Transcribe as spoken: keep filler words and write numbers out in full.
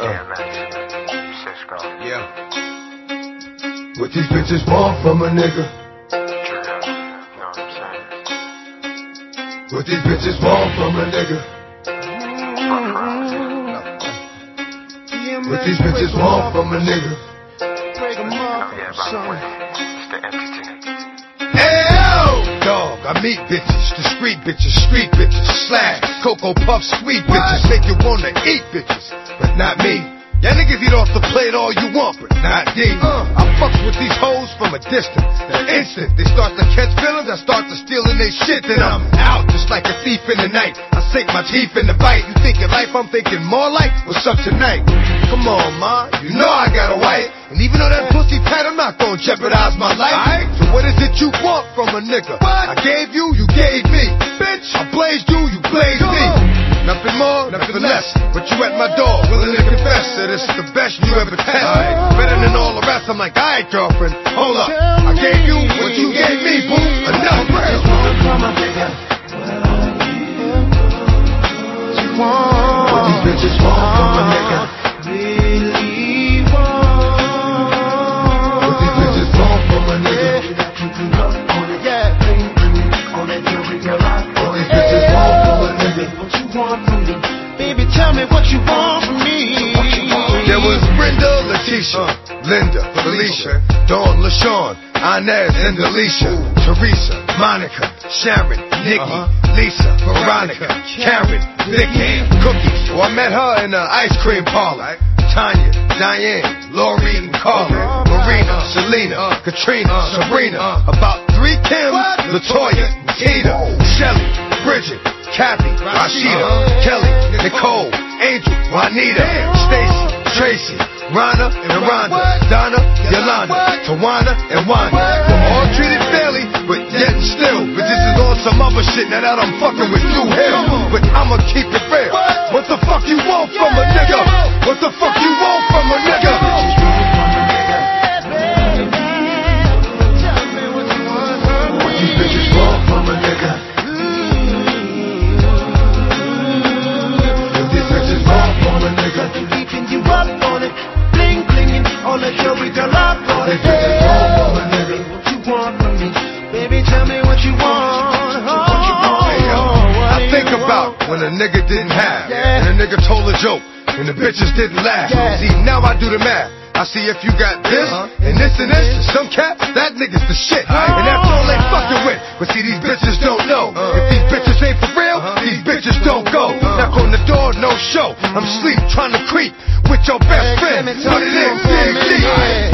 Yeah. What these bitches want from a nigga? What these bitches want from a nigga? What these bitches want from a nigga? Hey, dog, I meet bitches, the street bitches, street bitches, slash, Cocoa Puff, sweet bitches, make you wanna eat bitches, but not me. Y'all niggas eat off the plate all you want, but not D. Uh, I fucks with these hoes from a distance. The instant they start to catch feelings, I start to stealing their shit, then I'm out just like a thief in the night. I sink my teeth in the bite. You thinking life, I'm thinking more like what's up tonight. Come on, ma, you know I got a wife, and even though that pussy tight, I'm not gonna jeopardize my life. Right. So what is it you want from a nigga? What? I gave you, you gave me, bitch. I blazed you, you blazed me. Nothing more, nothing less. But you at my door, willing to confess that it's the best you ever test. Right. Better than all the rest. I'm like, alright, girlfriend, hold up. I gave you what you gave me, boo. Enough. What these bitches want from a nigga? Really want. What these bitches want from a nigga? Yeah. What these bitches want from a nigga? Baby, tell me what you want from me. There was Brenda, Letitia, Linda, Felicia, Dawn, LaShawn, Inez, and Alicia, Teresa, Monica, Sharon, Nikki, Lisa, Veronica, Karen, Vicky, Cookies. Oh, I met her in an ice cream parlor. Tanya, Diane, Lori, and Carla, Marina, Selena, Katrina, Sabrina, about three Kim, Latoya, Tita, Shelly, Bridget, Kathy, Rashida, Kelly, Nicole, Angel, Juanita, Stacy, Tracy, Rhonda, and Rhonda, Donna, Yolanda, Tawana, and Wanda. We're all treated fairly, but yet still, bitches is on some other shit. Now that I'm fucking with you here, but I'ma keep it real. What the fuck you want from a nigga? What the fuck you want from a nigga? What these bitches want from a nigga? Keeping you up on it, bling blinging, all that jewelry, girl, I brought it. Hey, what you want from me? Baby, tell me what you want. Oh, what you want. Hey, yo, I think about when a nigga didn't have, yeah. And a nigga told a joke, and the bitches didn't laugh. Yeah. See, now I do the math. I see if you got this, uh-huh. and this and this, and some cats, that nigga's the shit. Oh. And that's all they fucking with. But see, these bitches don't know. Uh. If these bitches ain't for real, uh-huh. these bitches don't go. Uh. Knock on the door, no show. I'm sleep, trying to creep with your best friend. What it is, D.